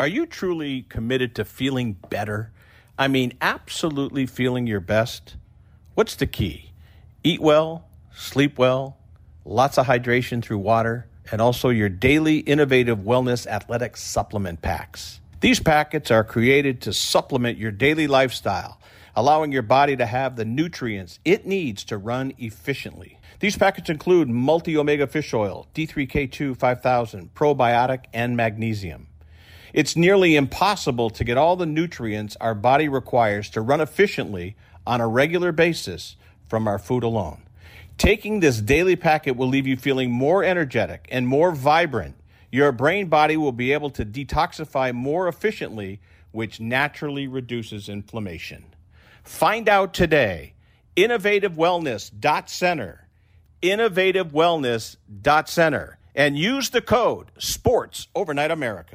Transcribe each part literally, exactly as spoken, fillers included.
Are you truly committed to feeling better? I mean, absolutely feeling your best? What's the key? Eat well, sleep well, lots of hydration through water, and also your daily innovative wellness athletic supplement packs. These packets are created to supplement your daily lifestyle, allowing your body to have the nutrients it needs to run efficiently. These packets include multi-omega fish oil, D three K two five thousand, probiotic, and magnesium. It's nearly impossible to get all the nutrients our body requires to run efficiently on a regular basis from our food alone. Taking this daily packet will leave you feeling more energetic and more vibrant. Your brain body will be able to detoxify more efficiently, which naturally reduces inflammation. Find out today. innovative wellness dot center. innovative wellness dot center. And use the code SPORTS Overnight America.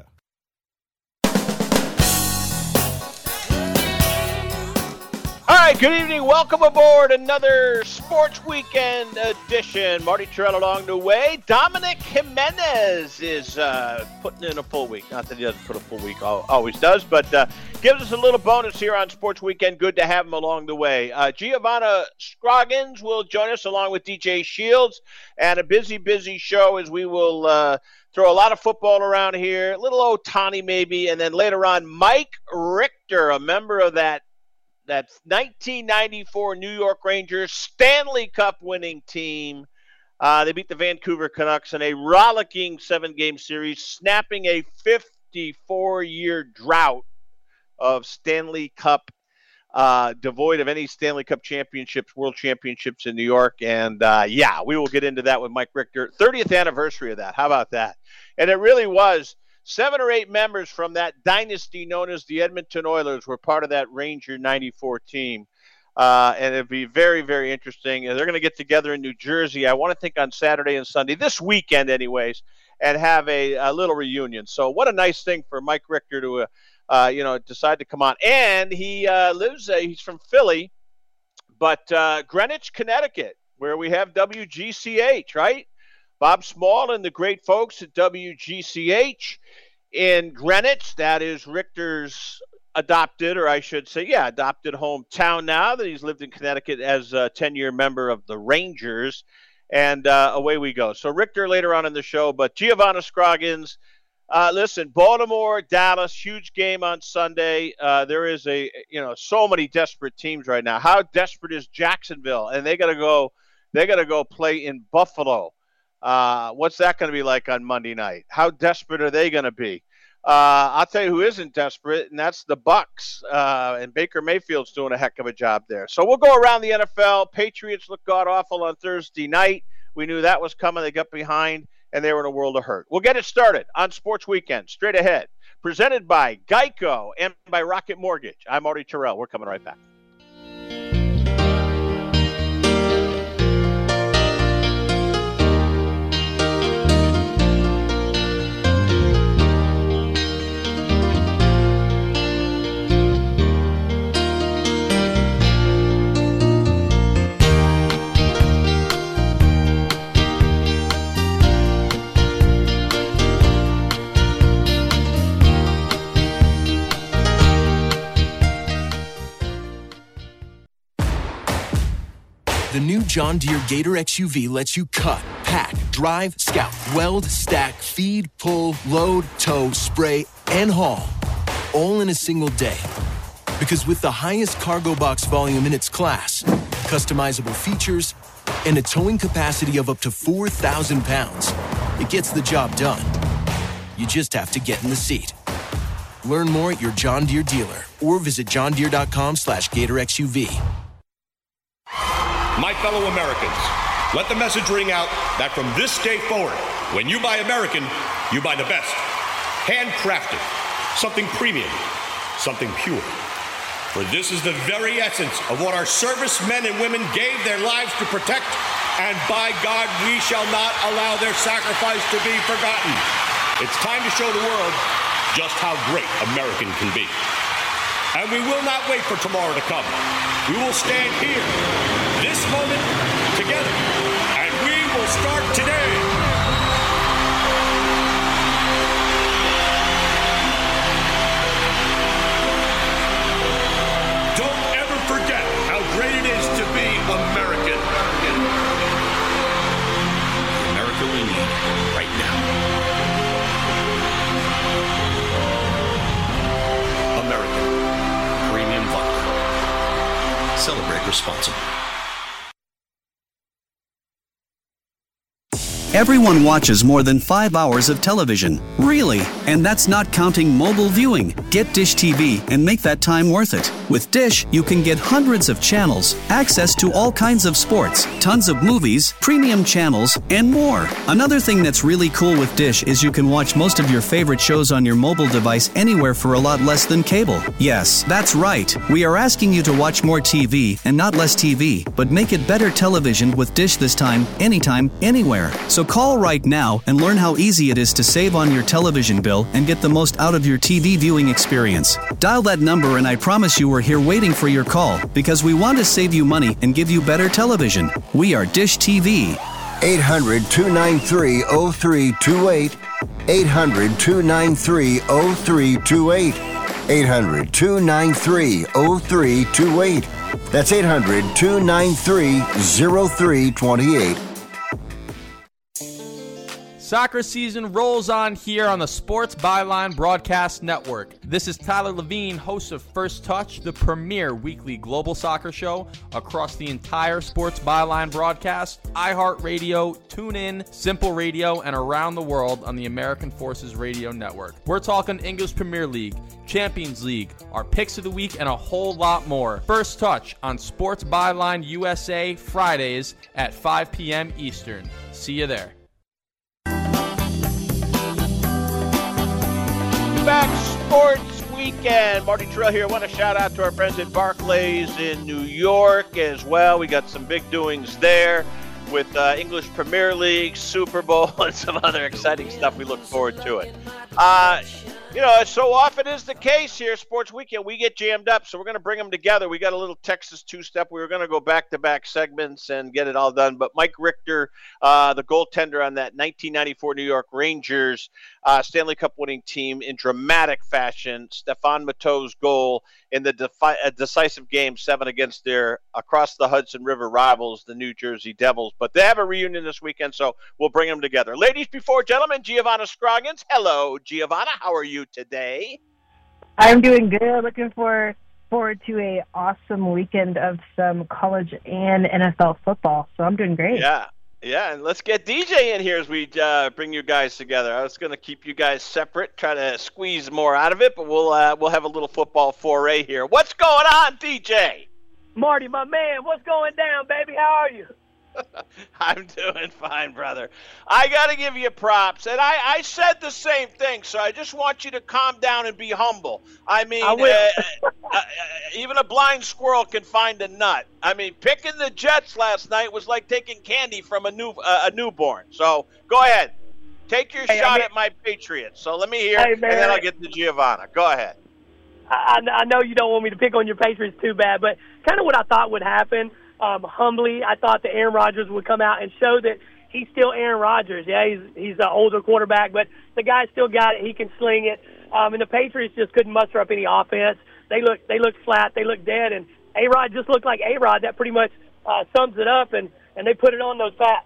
All right, good evening. Welcome aboard another Sports Weekend edition. Marty Terrell along the way. Dominic Jimenez is uh, putting in a full week. Not that he doesn't put a full week, always does, but uh, gives us a little bonus here on Sports Weekend. Good to have him along the way. Uh, Giovanna Scroggins will join us along with D J Shields, and a busy, busy show as we will uh, throw a lot of football around here, a little Ohtani maybe, and then later on, Mike Richter, a member of that That nineteen ninety-four New York Rangers Stanley Cup winning team. Uh, they beat the Vancouver Canucks in a rollicking seven-game series, snapping a fifty-four-year drought of Stanley Cup, uh, devoid of any Stanley Cup championships, world championships in New York. And, uh, yeah, we will get into that with Mike Richter. thirtieth anniversary of that. How about that? And it really was. Seven or eight members from that dynasty known as the Edmonton Oilers were part of that Ranger ninety-four team. Uh, and it'd be very, very interesting. They're going to get together in New Jersey, I want to think on Saturday and Sunday, this weekend anyways, and have a, a little reunion. So what a nice thing for Mike Richter to, uh, uh, you know, decide to come on. And he uh, lives, uh, he's from Philly, but uh, Greenwich, Connecticut, where we have W G C H, right? Bob Small and the great folks at W G C H in Greenwich. That is Richter's adopted, or I should say, yeah, adopted hometown now that he's lived in Connecticut as a ten-year member of the Rangers. And uh, away we go. So Richter later on in the show, but Giovanna Scroggins, uh, listen, Baltimore, Dallas, huge game on Sunday. Uh, there is a, you know, so many desperate teams right now. How desperate is Jacksonville? And they got to go, they got to go play in Buffalo. Uh, what's that going to be like on Monday night? How desperate are they going to be? Uh, I'll tell you who isn't desperate, and that's the Bucks. Uh, and Baker Mayfield's doing a heck of a job there. So we'll go around the N F L. Patriots looked god-awful on Thursday night. We knew that was coming. They got behind, and they were in a world of hurt. We'll get it started on Sports Weekend, straight ahead. Presented by Geico and by Rocket Mortgage. I'm Marty Terrell. We're coming right back. The new John Deere Gator X U V lets you cut, pack, drive, scout, weld, stack, feed, pull, load, tow, spray, and haul, all in a single day. Because with the highest cargo box volume in its class, customizable features, and a towing capacity of up to four thousand pounds, it gets the job done. You just have to get in the seat. Learn more at your John Deere dealer or visit johndeere.com slash Gator X U V. My fellow Americans, let the message ring out that from this day forward, when you buy American, you buy the best. Handcrafted, something premium, something pure. For this is the very essence of what our servicemen and women gave their lives to protect, and by God, we shall not allow their sacrifice to be forgotten. It's time to show the world just how great American can be. And we will not wait for tomorrow to come. We will stand here, this moment, together, and we will start today. Celebrate responsibly. Everyone watches more than five hours of television. Really? And that's not counting mobile viewing. Get Dish T V and make that time worth it. With Dish, you can get hundreds of channels, access to all kinds of sports, tons of movies, premium channels, and more. Another thing that's really cool with Dish is you can watch most of your favorite shows on your mobile device anywhere for a lot less than cable. Yes, that's right. We are asking you to watch more T V and not less T V, but make it better television with Dish this time, anytime, anywhere. So call right now and learn how easy it is to save on your television bill and get the most out of your T V viewing experience. Dial that number and I promise you we're here waiting for your call because we want to save you money and give you better television. We are Dish T V. eight hundred, two nine three, oh three two eight. eight hundred, two nine three, oh three two eight. eight hundred, two nine three, oh three two eight. That's eight hundred, two nine three, oh three two eight. Soccer season rolls on here on the Sports Byline Broadcast Network. This is Tyler Levine, host of First Touch, the premier weekly global soccer show across the entire Sports Byline broadcast, iHeartRadio, TuneIn, Simple Radio, and around the world on the American Forces Radio Network. We're talking English Premier League, Champions League, our picks of the week, and a whole lot more. First Touch on Sports Byline U S A Fridays at five p.m. Eastern. See you there. Back Sports Weekend. Marty Terrell here. I want to shout out to our friends at Barclays in New York as well. We got some big doings there with uh, English Premier League, Super Bowl, and some other exciting stuff. We look forward to it. Uh, you know, as so often is the case here, Sports Weekend, we get jammed up, so we're going to bring them together. We got a little Texas two-step. We were going to go back-to-back segments and get it all done, but Mike Richter, uh, the goaltender on that nineteen ninety-four New York Rangers uh, Stanley Cup winning team in dramatic fashion, Stefan Matteau's goal in the defi- uh, decisive game seven against their across-the-Hudson River rivals, the New Jersey Devils. But they have a reunion this weekend, so we'll bring them together. Ladies before gentlemen, Giovanna Scroggins. Hello, Giovanna. How are you today? I'm doing good. Looking for, forward to a awesome weekend of some college and N F L football. So I'm doing great. Yeah, yeah. And let's get D J in here as we uh, bring you guys together. I was going to keep you guys separate, try to squeeze more out of it, but we'll uh, we'll have a little football foray here. What's going on, D J? Marty, my man, what's going down, baby? How are you? I'm doing fine, brother. I got to give you props. And I, I said the same thing, so I just want you to calm down and be humble. I mean, I will. uh, uh, even a blind squirrel can find a nut. I mean, picking the Jets last night was like taking candy from a new uh, a newborn. So go ahead. Take your hey, shot I mean, at my Patriots. So let me hear, hey, and then I'll get to Giovanna. Go ahead. I, I know you don't want me to pick on your Patriots too bad, but kind of what I thought would happen. Um, humbly, I thought that Aaron Rodgers would come out and show that he's still Aaron Rodgers. Yeah, he's he's an older quarterback, but the guy still got it. He can sling it. Um, and the Patriots just couldn't muster up any offense. They look they looked flat. They looked dead. And A-Rod just looked like A-Rod. That pretty much uh, sums it up. And, and they put it on those bats.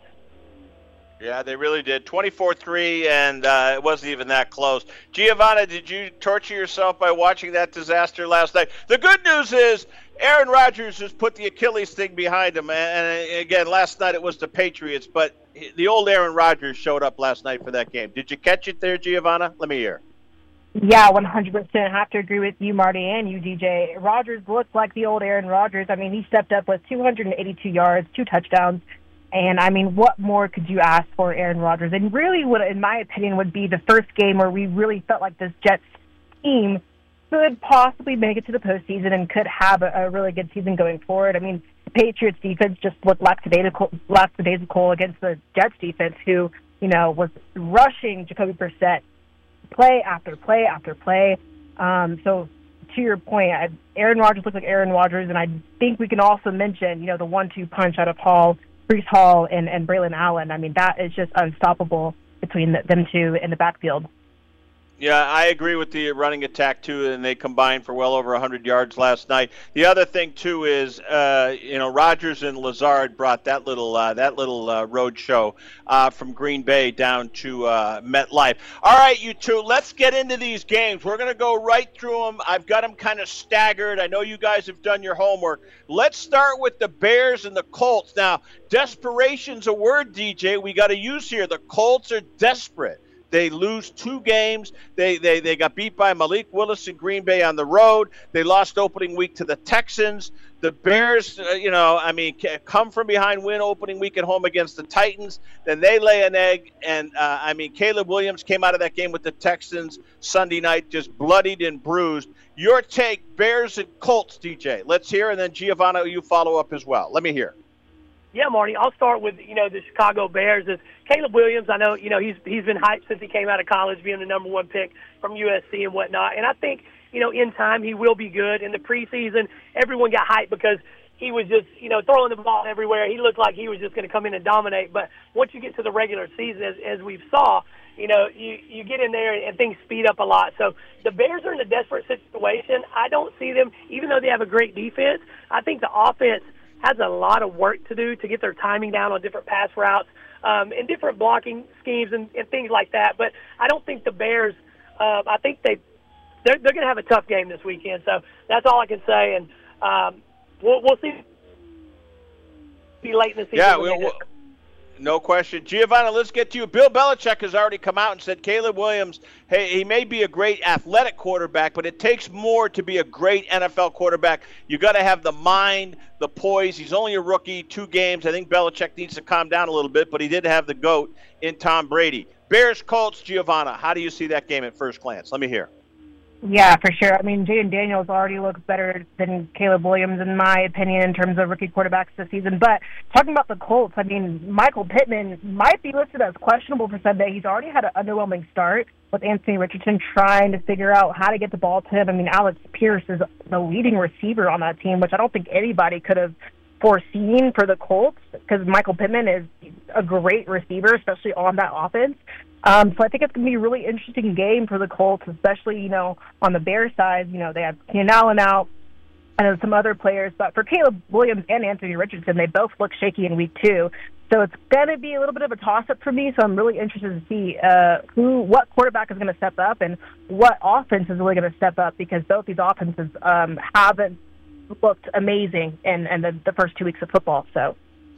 Yeah, they really did. twenty-four three, and uh, it wasn't even that close. Giovanna, did you torture yourself by watching that disaster last night? The good news is Aaron Rodgers has put the Achilles thing behind him. And, again, last night it was the Patriots, but the old Aaron Rodgers showed up last night for that game. Did you catch it there, Giovanna? Let me hear. Yeah, one hundred percent. I have to agree with you, Marty, and you, D J. Rodgers looked like the old Aaron Rodgers. I mean, he stepped up with two hundred eighty-two yards, two touchdowns. And, I mean, what more could you ask for Aaron Rodgers? And really what, in my opinion, would be the first game where we really felt like this Jets team could possibly make it to the postseason and could have a, a really good season going forward. I mean, the Patriots defense just looked lackadaisical, lackadaisical against the Jets defense, who, you know, was rushing Jacoby Brissett play after play after play. Um, so, to your point, I, Aaron Rodgers looked like Aaron Rodgers, and I think we can also mention, you know, the one two punch out of Hall, Breece Hall, and, and Braylon Allen. I mean, that is just unstoppable between the, them two in the backfield. Yeah, I agree with the running attack, too, and they combined for well over one hundred yards last night. The other thing, too, is, uh, you know, Rodgers and Lazard brought that little uh, that little uh, road show uh, from Green Bay down to uh, MetLife. All right, you two, let's get into these games. We're going to go right through them. I've got them kind of staggered. I know you guys have done your homework. Let's start with the Bears and the Colts. Now, desperation's a word, D J, we got to use here. The Colts are desperate. They lose two games. They, they they got beat by Malik Willis in Green Bay on the road. They lost opening week to the Texans. The Bears, uh, you know, I mean, come from behind win opening week at home against the Titans. Then they lay an egg. And, uh, I mean, Caleb Williams came out of that game with the Texans Sunday night just bloodied and bruised. Your take, Bears and Colts, D J. Let's hear, and then Giovanna, you follow up as well. Let me hear. Yeah, Marty, I'll start with, you know, the Chicago Bears. Is Caleb Williams, I know, you know, he's he's been hyped since he came out of college, being the number one pick from U S C and whatnot. And I think, you know, in time he will be good. In the preseason, everyone got hyped because he was just, you know, throwing the ball everywhere. He looked like he was just going to come in and dominate. But once you get to the regular season, as, as we've saw, you know, you, you get in there and things speed up a lot. So the Bears are in a desperate situation. I don't see them, even though they have a great defense, I think the offense has a lot of work to do to get their timing down on different pass routes um, and different blocking schemes and, and things like that. But I don't think the Bears, uh, I think they, they're, they're going to have a tough game this weekend. So that's all I can say. And um, we'll, we'll see. Be late in the season. Yeah, we'll, we'll, no question. Giovanna, let's get to you. Bill Belichick has already come out and said Caleb Williams, hey, he may be a great athletic quarterback, but it takes more to be a great N F L quarterback. You got to have the mind, the poise. He's only a rookie, two games. I think Belichick needs to calm down a little bit, but he did have the GOAT in Tom Brady. Bears, Colts, Giovanna, how do you see that game at first glance? Let me hear. Yeah, for sure. I mean, Jaden Daniels already looks better than Caleb Williams, in my opinion, in terms of rookie quarterbacks this season. But talking about the Colts, I mean, Michael Pittman might be listed as questionable for Sunday. He's already had an underwhelming start with Anthony Richardson trying to figure out how to get the ball to him. I mean, Alex Pierce is the leading receiver on that team, which I don't think anybody could have foreseen for the Colts, because Michael Pittman is a great receiver, especially on that offense. Um, so I think it's going to be a really interesting game for the Colts, especially, you know, on the Bears side. You know, they have Keenan Allen out and some other players. But for Caleb Williams and Anthony Richardson, they both look shaky in week two. So it's going to be a little bit of a toss-up for me. So I'm really interested to see uh, who, what quarterback is going to step up and what offense is really going to step up, because both these offenses um, haven't looked amazing in, in the, the first two weeks of football. So.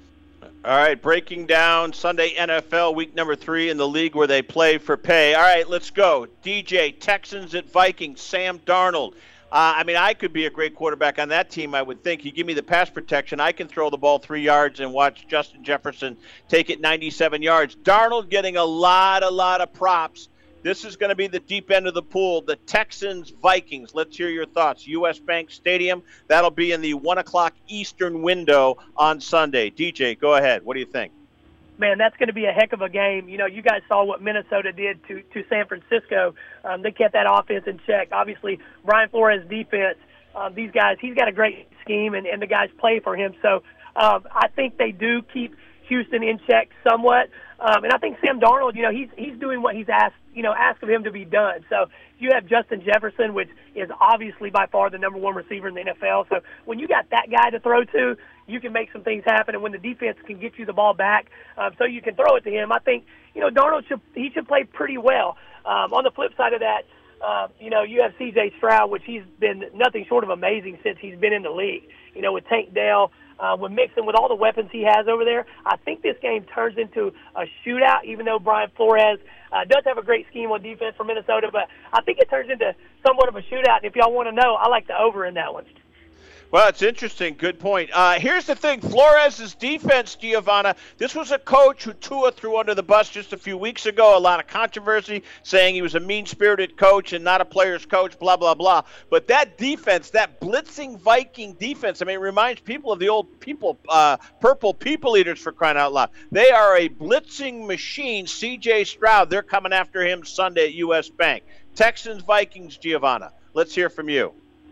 All right, breaking down Sunday N F L week number three in the league where they play for pay. All right, let's go. D J, Texans at Vikings, Sam Darnold. Uh, I mean, I could be a great quarterback on that team, I would think. You give me the pass protection, I can throw the ball three yards and watch Justin Jefferson take it ninety-seven yards. Darnold getting a lot, a lot of props. This is going to be the deep end of the pool. The Texans, Vikings. Let's hear your thoughts. U S Bank Stadium. That'll be in the one o'clock Eastern window on Sunday. D J, go ahead. What do you think? Man, that's going to be a heck of a game. You know, you guys saw what Minnesota did to, to San Francisco. Um, they kept that offense in check. Obviously, Brian Flores' defense, um, these guys, he's got a great scheme, and, and the guys play for him. So um, I think they do keep Houston in check somewhat. Um, and I think Sam Darnold, you know, he's he's doing what he's asked, you know, asked of him to be done. So you have Justin Jefferson, which is obviously by far the number one receiver in the N F L. So when you got that guy to throw to, you can make some things happen. And when the defense can get you the ball back, um, so you can throw it to him, I think, you know, Darnold should he should play pretty well. Um, on the flip side of that, uh, you know, you have C J Stroud, which he's been nothing short of amazing since he's been in the league. You know, with Tank Dell. Uh, when mixing with all the weapons he has over there, I think this game turns into a shootout, even though Brian Flores uh, does have a great scheme on defense for Minnesota. But I think it turns into somewhat of a shootout. And if y'all want to know, I like the over in that one. Well, it's interesting. Good point. Uh, here's the thing. Flores' defense, Giovanna, this was a coach who Tua threw under the bus just a few weeks ago. A lot of controversy saying he was a mean-spirited coach and not a player's coach, blah, blah, blah. But that defense, that blitzing Viking defense, I mean, it reminds people of the old people, uh, purple people eaters, for crying out loud. They are a blitzing machine. C J Stroud, they're coming after him Sunday at U S Bank. Texans, Vikings, Giovanna. Let's hear from you.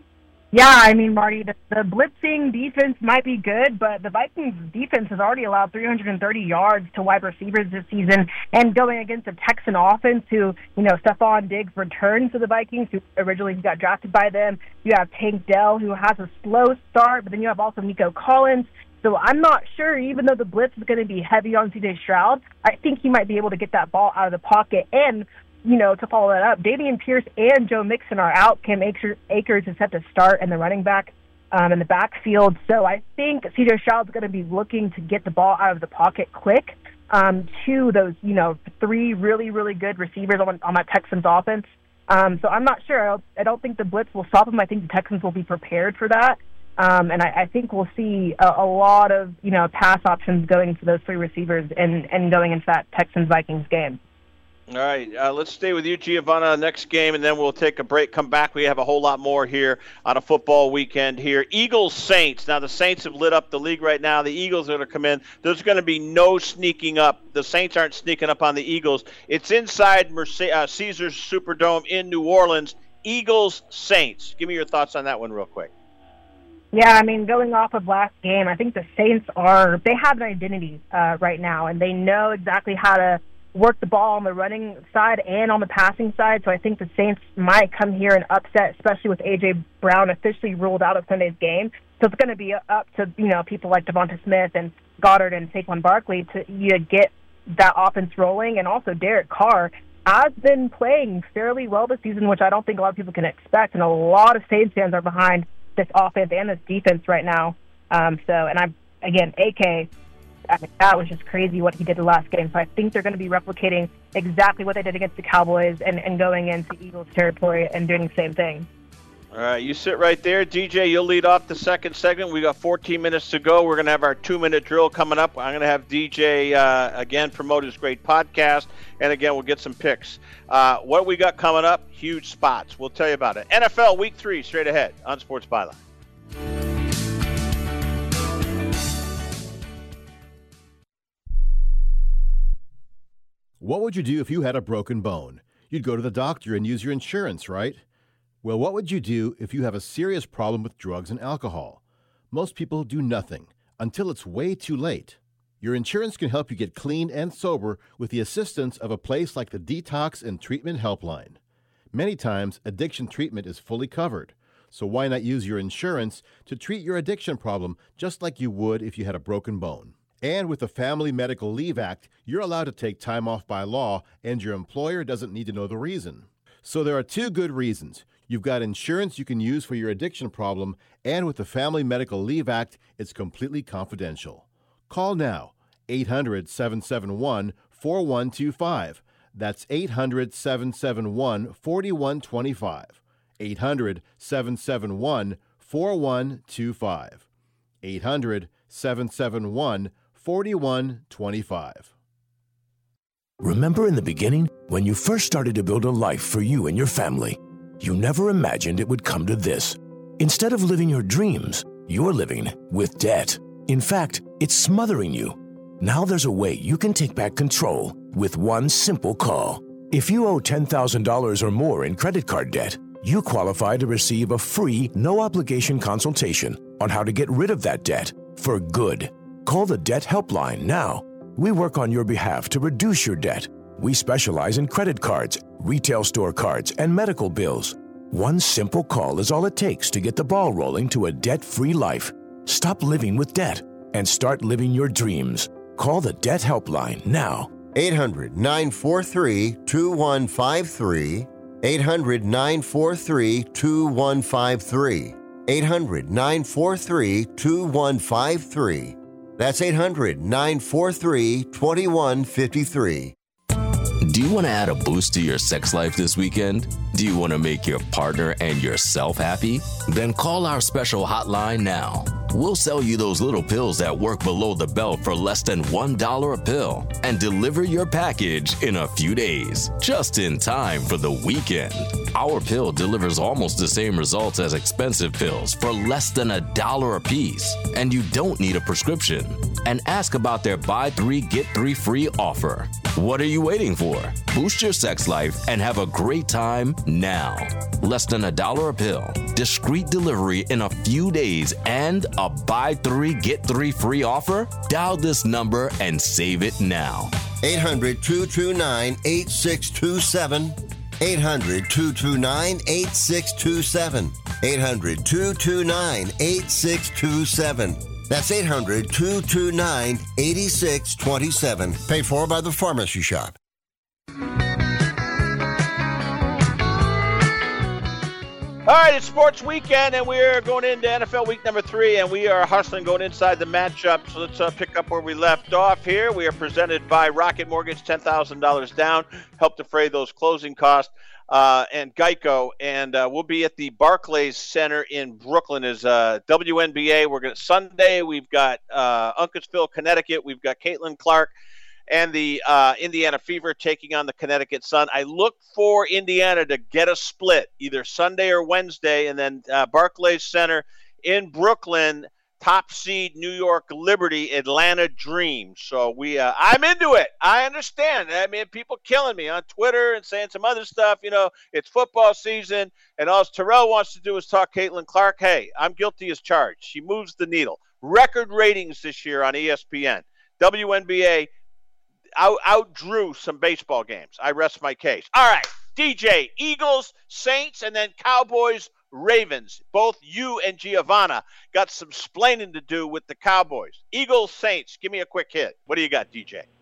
Yeah, I mean, Marty, the, the blitzing defense might be good, but the Vikings defense has already allowed three hundred thirty yards to wide receivers this season, and going against a Texan offense who, you know, Stephon Diggs returns to the Vikings, who originally got drafted by them. You have Tank Dell, who has a slow start, but then you have also Nico Collins. So I'm not sure, even though the blitz is going to be heavy on C J Stroud, I think he might be able to get that ball out of the pocket. And, you know, to follow that up, Dameon Pierce and Joe Mixon are out. Cam Akers is set to start in the running back um, in the backfield. So I think C J Stroud's going to be looking to get the ball out of the pocket quick um, to those, you know, three really, really good receivers on, on that Texans offense. Um, so I'm not sure. I don't, I don't think the blitz will stop him. I think the Texans will be prepared for that. Um, and I, I think we'll see a, a lot of, you know, pass options going to those three receivers and, and going into that Texans-Vikings game. All right, uh, let's stay with you, Giovanna, next game, and then we'll take a break, come back. We have a whole lot more here on a football weekend here. Eagles-Saints. Now, the Saints have lit up the league right now. The Eagles are going to come in. There's going to be no sneaking up. The Saints aren't sneaking up on the Eagles. It's inside Merce- uh, Caesars Superdome in New Orleans. Eagles-Saints. Give me your thoughts on that one real quick. Yeah, I mean, going off of last game, I think the Saints are, they have an identity uh, right now, and they know exactly how to work the ball on the running side and on the passing side. So I think the Saints might come here and upset, especially with A J Brown officially ruled out of Sunday's game. So it's going to be up to, you know, people like Devonta Smith and Goddard and Saquon Barkley to you know, get that offense rolling. And also Derek Carr has been playing fairly well this season, which I don't think a lot of people can expect. And a lot of Saints fans are behind this offense and this defense right now. Um, so, and I'm, again, A K, I mean, that was just crazy what he did the last game. So I think they're going to be replicating exactly what they did against the Cowboys and, and going into Eagles territory and doing the same thing. All right, you sit right there. D J, you'll lead off the second segment. We got fourteen minutes to go. We're going to have our two-minute drill coming up. I'm going to have D J, uh, again, promote his great podcast. And, again, we'll get some picks. Uh, what we got coming up, huge spots. We'll tell you about it. N F L Week three straight ahead on Sports Byline. What would you do if you had a broken bone? You'd go to the doctor and use your insurance, right? Well, what would you do if you have a serious problem with drugs and alcohol? Most people do nothing until it's way too late. Your insurance can help you get clean and sober with the assistance of a place like the Detox and Treatment Helpline. Many times, addiction treatment is fully covered, so why not use your insurance to treat your addiction problem just like you would if you had a broken bone? And with the Family Medical Leave Act, you're allowed to take time off by law, and your employer doesn't need to know the reason. So there are two good reasons. You've got insurance you can use for your addiction problem, and with the Family Medical Leave Act, it's completely confidential. Call now, eight hundred, seven seven one, four one two five. That's eight hundred, seven seven one, four one two five. eight hundred, seven seven one, four one two five. eight hundred, seven seven one, four one two five. Remember in the beginning, when you first started to build a life for you and your family, you never imagined it would come to this. Instead of living your dreams, you're living with debt. In fact, it's smothering you. Now there's a way you can take back control with one simple call. If you owe ten thousand dollars or more in credit card debt, you qualify to receive a free, no-obligation consultation on how to get rid of that debt for good. Call the Debt Helpline now. We work on your behalf to reduce your debt. We specialize in credit cards, retail store cards, and medical bills. One simple call is all it takes to get the ball rolling to a debt-free life. Stop living with debt and start living your dreams. Call the Debt Helpline now. eight hundred, nine four three, two one five three. eight hundred, nine four three, two one five three. eight hundred, nine four three, two one five three. That's eight hundred, nine four three, two one five three. Do you want to add a boost to your sex life this weekend? Do you want to make your partner and yourself happy? Then call our special hotline now. We'll sell you those little pills that work below the belt for less than one dollar a pill and deliver your package in a few days, just in time for the weekend. Our pill delivers almost the same results as expensive pills for less than a dollar a piece, and you don't need a prescription. And ask about their buy three, get three free offer. What are you waiting for? Boost your sex life and have a great time now. Less than a dollar a pill, discreet delivery in a few days, and a buy three, get three free offer? Dial this number and save it now. eight hundred, two two nine, eight six two seven. eight hundred, two two nine, eight six two seven. eight hundred, two two nine, eight six two seven. That's eight hundred, two two nine, eight six two seven. Paid for by the Pharmacy Shop. All right, it's Sports Weekend, and we're going into N F L Week number three, and we are hustling going inside the matchup. So let's uh, pick up where we left off here. We are presented by Rocket Mortgage, ten thousand dollars down, help defray those closing costs, uh, and Geico. And uh, we'll be at the Barclays Center in Brooklyn as uh, W N B A. We're going to Sunday. We've got uh, Uncasville, Connecticut. We've got Caitlin Clark and the uh, Indiana Fever taking on the Connecticut Sun. I look for Indiana to get a split, either Sunday or Wednesday, and then uh, Barclays Center in Brooklyn, top seed New York Liberty, Atlanta Dream. So we, uh, I'm into it. I understand. I mean, people killing me on Twitter and saying some other stuff. You know, it's football season, and all Terrell wants to do is talk Caitlin Clark. Hey, I'm guilty as charged. She moves the needle. Record ratings this year on E S P N. W N B A out outdrew some baseball games. I rest my case. All right, D J, Eagles, Saints, and then Cowboys, Ravens. Both you and Giovanna got some splaining to do with the Cowboys. Eagles, Saints, give me a quick hit. What do you got, D J?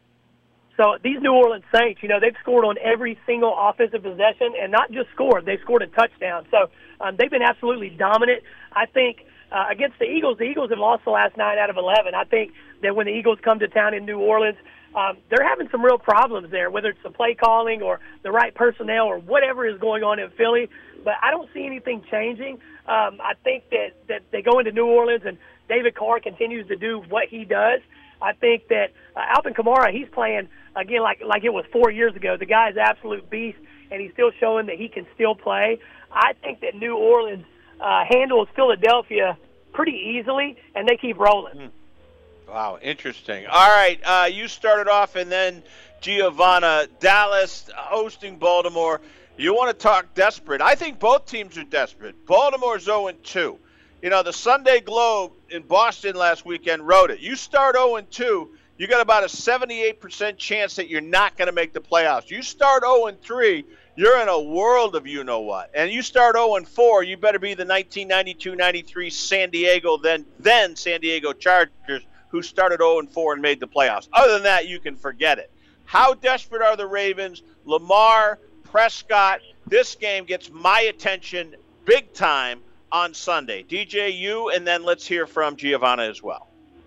So these New Orleans Saints, you know, they've scored on every single offensive possession, and not just scored, they've scored a touchdown. So um, they've been absolutely dominant. I think uh, against the Eagles, the Eagles have lost the last nine out of eleven. I think that when the Eagles come to town in New Orleans, Um, they're having some real problems there, whether it's the play calling or the right personnel or whatever is going on in Philly. But I don't see anything changing. Um, I think that, that they go into New Orleans and David Carr continues to do what he does. I think that uh, Alvin Kamara, he's playing, again, like like it was four years ago. The guy's an absolute beast, and he's still showing that he can still play. I think that New Orleans uh, handles Philadelphia pretty easily, and they keep rolling. Mm. Wow, interesting. All right, uh, you started off, and then Giovanna, Dallas hosting Baltimore. You want to talk desperate. I think both teams are desperate. Baltimore's oh and two. You know, the Sunday Globe in Boston last weekend wrote it. You start oh and two, you got about a seventy-eight percent chance that you're not going to make the playoffs. You start oh and three, you're in a world of you-know-what. And you start oh and four, you better be the nineteen ninety-two ninety-three San Diego, then, then San Diego Chargers, who started oh and four and made the playoffs. Other than that, you can forget it. How desperate are the Ravens? Lamar, Prescott, this game gets my attention big time on Sunday. D J, you, and then let's hear from Giovanna as well.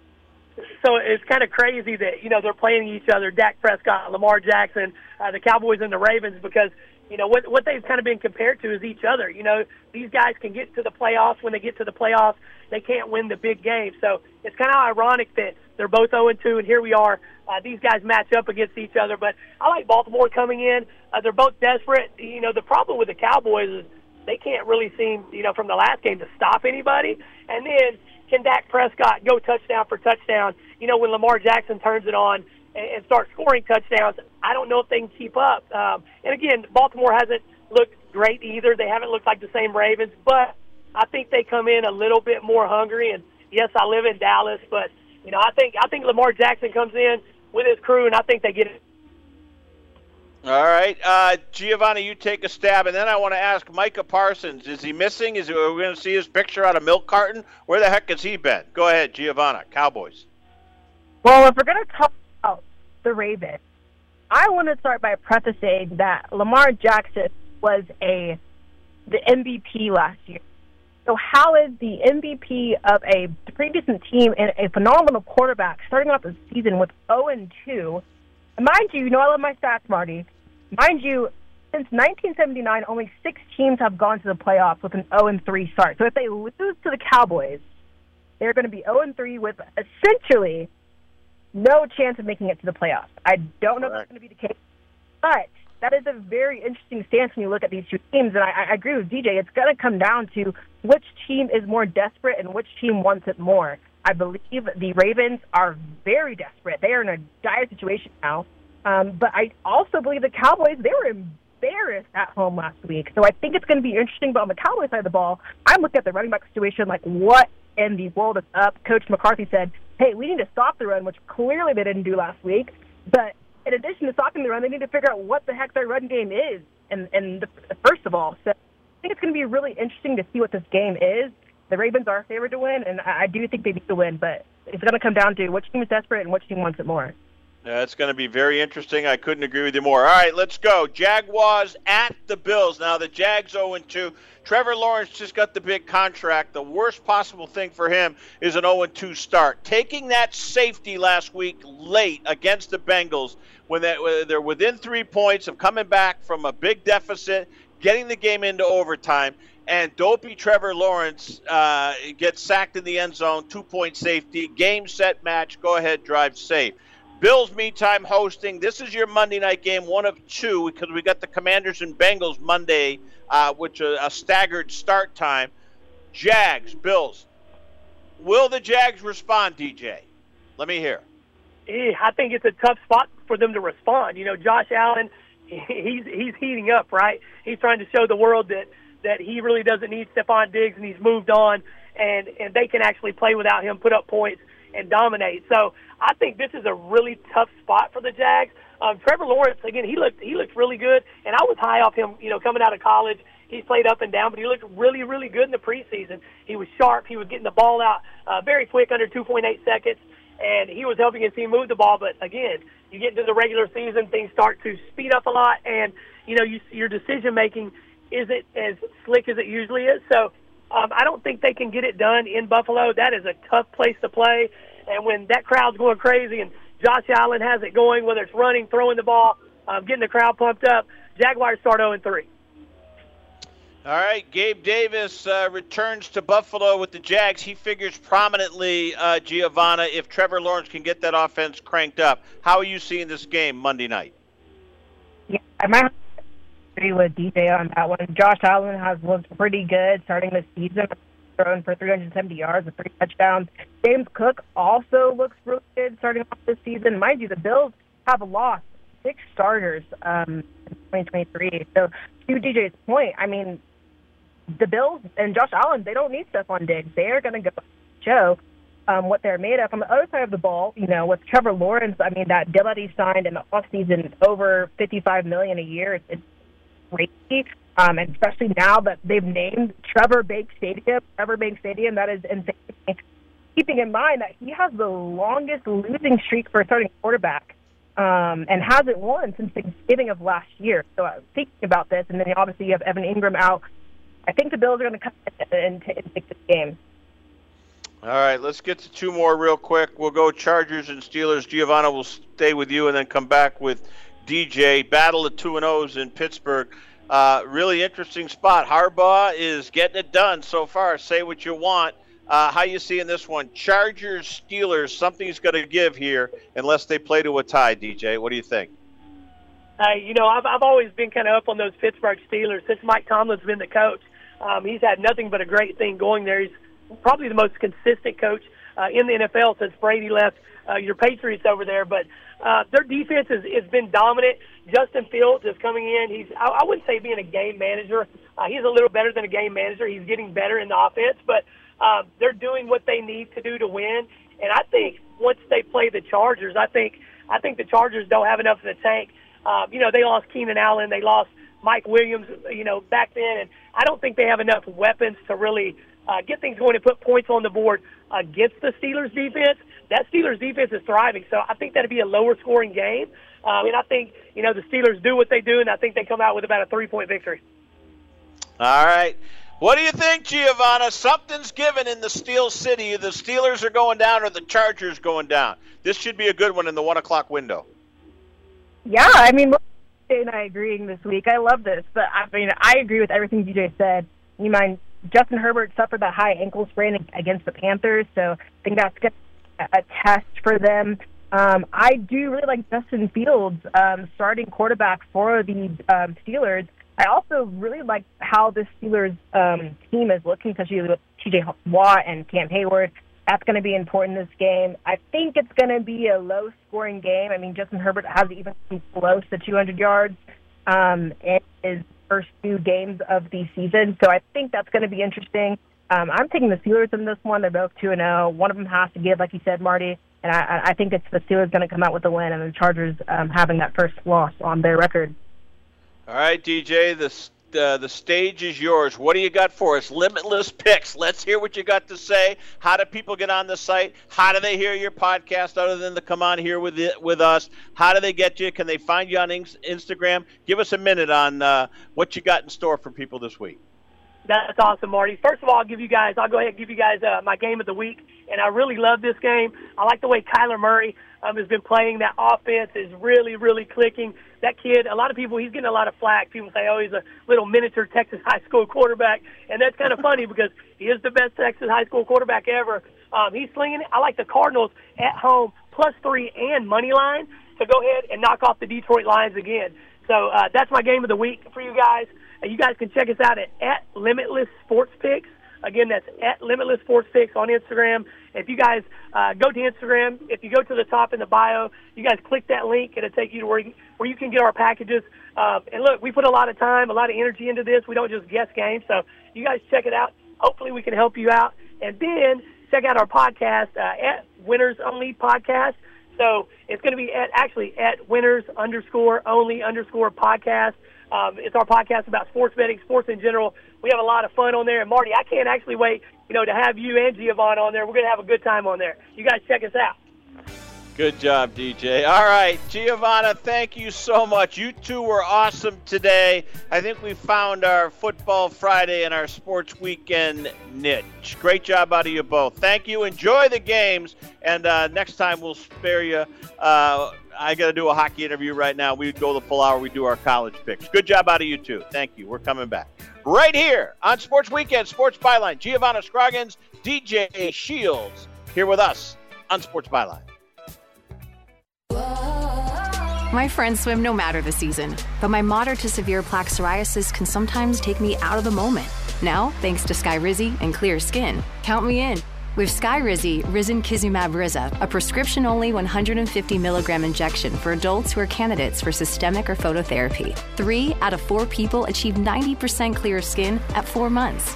So it's kind of crazy that, you know, they're playing each other, Dak Prescott, Lamar Jackson, uh, the Cowboys and the Ravens, because, you know, what what they've kind of been compared to is each other. You know, these guys can get to the playoffs. When they get to the playoffs, they can't win the big game. So it's kind of ironic that they're both oh and two, and here we are. Uh, these guys match up against each other. But I like Baltimore coming in. Uh, they're both desperate. You know, the problem with the Cowboys is they can't really seem, you know, from the last game to stop anybody. And then can Dak Prescott go touchdown for touchdown? You know, when Lamar Jackson turns it on and, and starts scoring touchdowns, I don't know if they can keep up. Um, and, again, Baltimore hasn't looked great either. They haven't looked like the same Ravens. But I think they come in a little bit more hungry. And, yes, I live in Dallas, but, you know, I think I think Lamar Jackson comes in with his crew, and I think they get it. All right. Uh, Giovanni, you take a stab, and then I want to ask Micah Parsons. Is he missing? Is Are we going to see his picture on a milk carton? Where the heck has he been? Go ahead, Giovanna, Cowboys. Well, if we're going to talk about the Ravens, I want to start by prefacing that Lamar Jackson was a the M V P last year. So how is the M V P of a pretty decent team and a phenomenal quarterback starting off the season with oh and two? And mind you, you know I love my stats, Marty. Mind you, since nineteen seventy-nine, only six teams have gone to the playoffs with an oh and three start. So if they lose to the Cowboys, they're going to be oh and three with essentially no chance of making it to the playoffs. I don't know if that's going to be the case, but that is a very interesting stance when you look at these two teams, and I, I agree with D J. It's going to come down to which team is more desperate and which team wants it more. I believe the Ravens are very desperate. They are in a dire situation now. Um, but I also believe the Cowboys, they were embarrassed at home last week. So I think it's going to be interesting. But on the Cowboys side of the ball, I'm looking at the running back situation like, what in the world is up? Coach McCarthy said, hey, we need to stop the run, which clearly they didn't do last week. But in addition to stopping the run, they need to figure out what the heck their run game is, and, and the, first of all. So I think it's going to be really interesting to see what this game is. The Ravens are favored to win, and I do think they need to win, but it's going to come down to which team is desperate and which team wants it more. Yeah, it's going to be very interesting. I couldn't agree with you more. All right, let's go. Jaguars at the Bills. Now, the Jags oh and two. Trevor Lawrence just got the big contract. The worst possible thing for him is an oh and two start. Taking that safety last week late against the Bengals when they're within three points of coming back from a big deficit, getting the game into overtime, and dopey Trevor Lawrence uh, gets sacked in the end zone, two-point safety, game, set, match, go ahead, drive, safe. Bills, meantime, hosting. This is your Monday night game, one of two, because we got the Commanders and Bengals Monday, uh, which is a staggered start time. Jags, Bills. Will the Jags respond, D J? Let me hear. I think it's a tough spot for them to respond. You know, Josh Allen, he's he's heating up, right? He's trying to show the world that, that he really doesn't need Stephon Diggs, and he's moved on, and, and they can actually play without him, put up points, and dominate. So I think this is a really tough spot for the Jags. Um, Trevor Lawrence, again, he looked he looked really good, and I was high off him, you know, coming out of college. He's played up and down, but he looked really, really good in the preseason. He was sharp. He was getting the ball out uh, very quick, under two point eight seconds, and he was helping his team move the ball. But, again, you get into the regular season, things start to speed up a lot, and, you know, you, your decision-making isn't as slick as it usually is. So um, I don't think they can get it done in Buffalo. That is a tough place to play. And when that crowd's going crazy and Josh Allen has it going, whether it's running, throwing the ball, um, getting the crowd pumped up, Jaguars start oh and three. All right, Gabe Davis uh, returns to Buffalo with the Jags. He figures prominently, uh, Giovanna, if Trevor Lawrence can get that offense cranked up. How are you seeing this game Monday night? Yeah, I might agree with D J on that one. Josh Allen has looked pretty good starting this season, thrown for three hundred seventy yards and three touchdowns. James Cook also looks really good starting off this season. Mind you, the Bills have lost six starters um, in twenty twenty-three. So to D J's point, I mean, the Bills and Josh Allen, they don't need Stephon Diggs. They are going to go show um, what they're made of. On the other side of the ball, you know, with Trevor Lawrence, I mean, that deal that he signed in the offseason, over fifty-five million dollars a year, it's, it's crazy. Um, and especially now that they've named Trevor Bank Stadium, Trevor Bank Stadium, that is insane. Keeping in mind that he has the longest losing streak for a starting quarterback um, and hasn't won since Thanksgiving of last year. So I was thinking about this, and then obviously you have Evan Ingram out. I think the Bills are going to come in and, and take this game. All right, let's get to two more real quick. We'll go Chargers and Steelers. Giovanna will stay with you and then come back with D J. Battle of two and ohs in Pittsburgh. Uh, really interesting spot. Harbaugh is getting it done so far. Say what you want. Uh, how you seeing this one? Chargers, Steelers, something's going to give here unless they play to a tie, D J. What do you think? Uh, you know, I've, I've always been kind of up on those Pittsburgh Steelers since Mike Tomlin's been the coach. Um, he's had nothing but a great thing going there. He's probably the most consistent coach uh, in the N F L since Brady left uh, your Patriots over there. But uh, their defense has, has been dominant. Justin Fields is coming in. He's I, I wouldn't say being a game manager. Uh, he's a little better than a game manager. He's getting better in the offense. But uh, they're doing what they need to do to win. And I think once they play the Chargers, I think I think the Chargers don't have enough in the tank. Uh, you know, they lost Keenan Allen. They lost Mike Williams, you know, back then. And I don't think they have enough weapons to really uh, get things going and put points on the board against the Steelers' defense. That Steelers' defense is thriving. So I think that would be a lower-scoring game. Um, and I think, you know, the Steelers do what they do, and I think they come out with about a three-point victory. All right. What do you think, Giovanna? Something's given in the Steel City. The Steelers are going down or the Chargers going down. This should be a good one in the one o'clock window. Yeah, I mean, D J and I agreeing this week. I love this, but I mean, I agree with everything D J said. You mind Justin Herbert suffered that high ankle sprain against the Panthers, so I think that's going to be a test for them. Um, I do really like Justin Fields, um, starting quarterback for the um, Steelers. I also really like how the Steelers um, team is looking, especially with T J Watt and Cam Hayward. That's going to be important in this game. I think it's going to be a low-scoring game. I mean, Justin Herbert hasn't even come close to two hundred yards um, in his first two games of the season, so I think that's going to be interesting. Um, I'm taking the Steelers in this one. They're both two and oh. One of them has to give, like you said, Marty. And I, I think it's the Steelers going to come out with the win, and the Chargers um, having that first loss on their record. All right, D J, the uh, the stage is yours. What do you got for us? Limitless picks. Let's hear what you got to say. How do people get on the site? How do they hear your podcast other than to come on here with it, with us? How do they get you? Can they find you on Instagram? Give us a minute on uh, what you got in store for people this week. That's awesome, Marty. First of all, I'll give you guys, I'll go ahead and give you guys uh, my game of the week, and I really love this game. I like the way Kyler Murray um, has been playing. That offense is really, really clicking. That kid, a lot of people, he's getting a lot of flack. People say, oh, he's a little miniature Texas high school quarterback, and that's kind of funny because he is the best Texas high school quarterback ever. Um, he's slinging it. I like the Cardinals at home, plus three and money line, to go ahead and knock off the Detroit Lions again. So uh, that's my game of the week for you guys. You guys can check us out at, at Limitless Sports Picks. Again, that's at Limitless Sports Picks on Instagram. If you guys uh, go to Instagram, if you go to the top in the bio, you guys click that link, and it'll take you to where you, where you can get our packages. Uh, and look, we put a lot of time, a lot of energy into this. We don't just guess games. So you guys check it out. Hopefully we can help you out. And then check out our podcast uh, at Winners Only Podcast. So it's going to be at actually at Winners underscore Only underscore Podcast. Um, it's our podcast about sports betting, sports in general. We have a lot of fun on there. And, Marty, I can't actually wait, you know, to have you and Giovanna on there. We're going to have a good time on there. You guys check us out. Good job, D J. All right, Giovanna, thank you so much. You two were awesome today. I think we found our Football Friday and our Sports Weekend niche. Great job out of you both. Thank you. Enjoy the games. And uh, next time we'll spare you. Uh, I got to do a hockey interview right now. We go the full hour. We do our college picks. Good job out of you two. Thank you. We're coming back right here on Sports Weekend, Sports Byline. Giovanna Scroggins, D J Shields here with us on Sports Byline. My friends swim no matter the season, but my moderate to severe plaque psoriasis can sometimes take me out of the moment. Now, thanks to Skyrizi and clear skin, count me in. With Skyrizi, Risankizumab Riza, a prescription-only one hundred fifty milligram injection for adults who are candidates for systemic or phototherapy. Three out of four people achieve ninety percent clear skin at four months.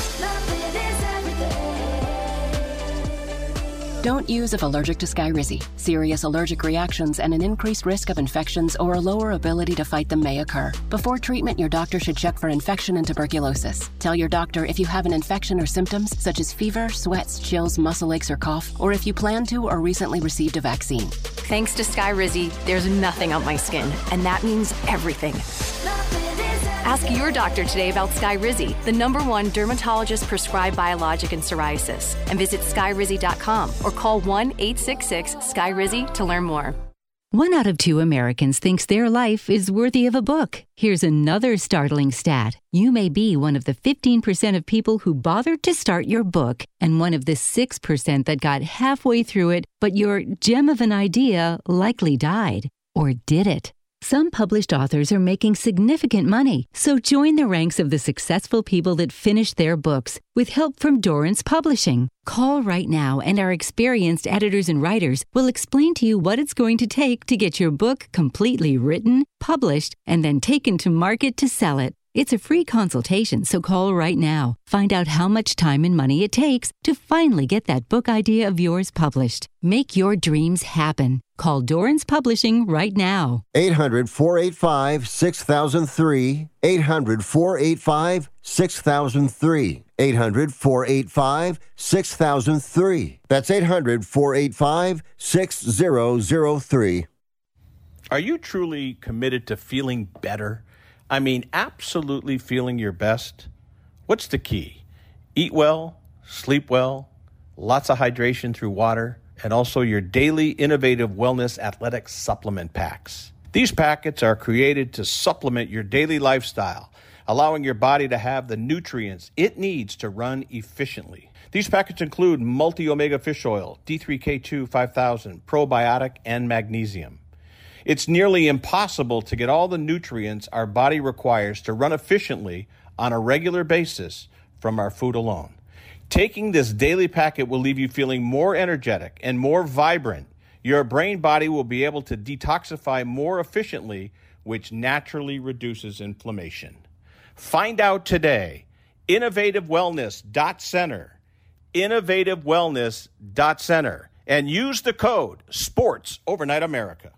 Don't use if allergic to Skyrizi. Serious allergic reactions and an increased risk of infections or a lower ability to fight them may occur. Before treatment, your doctor should check for infection and tuberculosis. Tell your doctor if you have an infection or symptoms such as fever, sweats, chills, muscle aches, or cough, or if you plan to or recently received a vaccine. Thanks to Skyrizi, there's nothing on my skin, and that means everything. Ask your doctor today about Skyrizi, the number one dermatologist-prescribed biologic in psoriasis, and visit Skyrizi dot com or call one eight six six Skyrizi to learn more. One out of two Americans thinks their life is worthy of a book. Here's another startling stat. You may be one of the fifteen percent of people who bothered to start your book and one of the six percent that got halfway through it, but your gem of an idea likely died. Or did it? Some published authors are making significant money, so join the ranks of the successful people that finished their books with help from Dorrance Publishing. Call right now and our experienced editors and writers will explain to you what it's going to take to get your book completely written, published, and then taken to market to sell it. It's a free consultation, so call right now. Find out how much time and money it takes to finally get that book idea of yours published. Make your dreams happen. Call Dorrance Publishing right now. eight hundred, four eight five, six thousand three. eight hundred, four eight five, six thousand three. eight hundred, four eight five, six thousand three. That's eight hundred, four eight five, six thousand three. Are you truly committed to feeling better? I mean, absolutely feeling your best? What's the key? Eat well, sleep well, lots of hydration through water, and also your daily innovative wellness athletics supplement packs. These packets are created to supplement your daily lifestyle allowing your body to have the nutrients it needs to run efficiently. These packets include multi-omega fish oil, D three K two five thousand, probiotic, and magnesium. It's nearly impossible to get all the nutrients our body requires to run efficiently on a regular basis from our food alone. Taking this daily packet will leave you feeling more energetic and more vibrant. Your brain body will be able to detoxify more efficiently, which naturally reduces inflammation. Find out today. innovative wellness dot center. innovative wellness dot center. And use the code SPORTS Overnight America.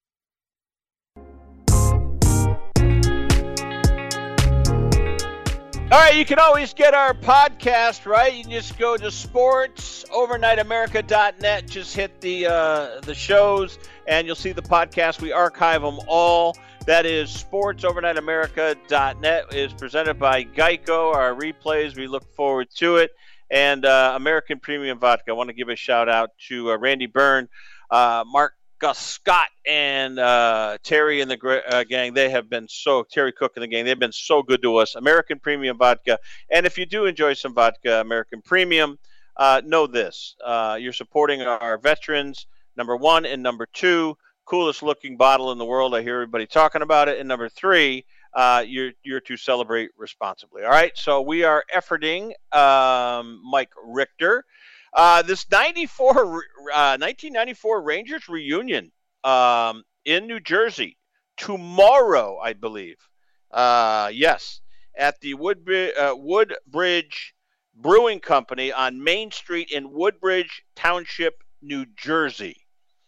All right, you can always get our podcast, right? You can just go to sports overnight america dot net, just hit the uh, the shows, and you'll see the podcast. We archive them all. That is sports overnight america dot net. Is presented by Geico. Our replays, we look forward to it. And uh, American Premium Vodka. I want to give a shout-out to uh, Randy Byrne, uh, Mark Gus Scott, and uh, Terry and the uh, gang. They have been so, Terry Cook and the gang, they've been so good to us. American Premium Vodka. And if you do enjoy some vodka, American Premium, uh, know this. Uh, you're supporting our veterans, number one, and number two, coolest looking bottle in the world. I hear everybody talking about it. And number three, uh, you're, you're to celebrate responsibly. All right, so we are efforting um, Mike Richter. Uh, this ninety-four, uh, nineteen ninety-four Rangers reunion um, in New Jersey tomorrow, I believe. Uh, yes, at the Woodbridge, uh, Woodbridge Brewing Company on Main Street in Woodbridge Township, New Jersey.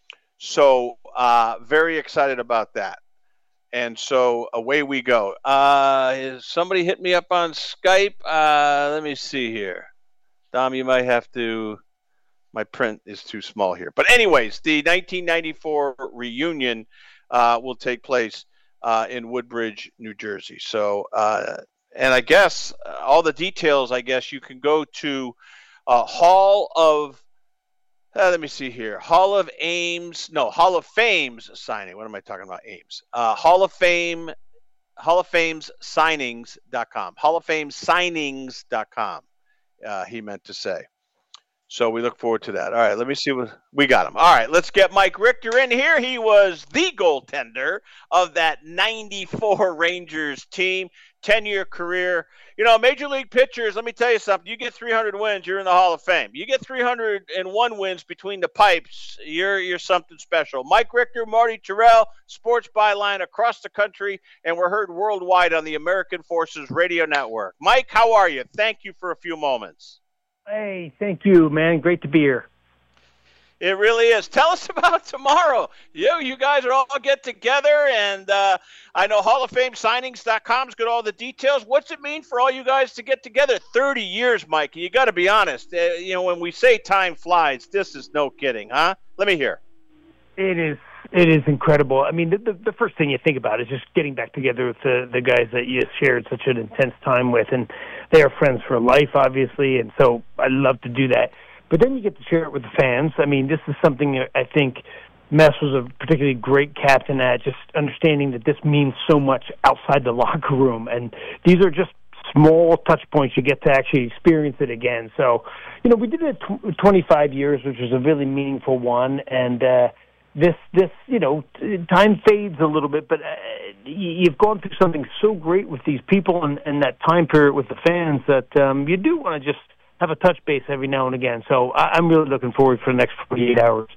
So uh, very excited about that. And so away we go. Uh, somebody hit me up on Skype. Uh, let me see here. Dom, you might have to, my print is too small here. But anyways, the nineteen ninety-four reunion uh, will take place uh, in Woodbridge, New Jersey. So, uh, and I guess uh, all the details, I guess you can go to uh, Hall of, uh, let me see here, Hall of Ames, no, Hall of Fame's signing. What am I talking about, Ames? Uh, Hall of Fame, Hall of Fame's signings dot com. Hall of Fame signings dot com. Uh, he meant to say. So we look forward to that. All right, let me see what we got him. All right, let's get Mike Richter in here. He was the goaltender of that ninety-four Rangers team, ten-year career. You know, Major League pitchers, let me tell you something. You get three hundred wins, you're in the Hall of Fame. You get three hundred one wins between the pipes, you're you're something special. Mike Richter, Marty Tirrell, Sports Byline across the country, and we're heard worldwide on the American Forces Radio Network. Mike, how are you? Thank you for a few moments. Hey, thank you, man. Great to be here. It really is. Tell us about tomorrow. You, you guys are all get together, and uh, I know Hall of Fame signings dot com's got all the details. What's it mean for all you guys to get together? thirty years, Mike. You got to be honest. Uh, you know, when we say time flies, this is no kidding, huh? Let me hear. It is. It is incredible. I mean, the, the, the first thing you think about is just getting back together with the, the guys that you shared such an intense time with, and they are friends for life, obviously, and so I love to do that. But then you get to share it with the fans. I mean, this is something I think Mess was a particularly great captain at, just understanding that this means so much outside the locker room. And these are just small touch points you get to actually experience it again. So, you know, we did it tw- twenty-five years, which was a really meaningful one. And uh, this, this, you know, time fades a little bit, but uh, you've gone through something so great with these people and, and that time period with the fans that um, you do want to just have a touch base every now and again. So I'm really looking forward for the next forty-eight hours.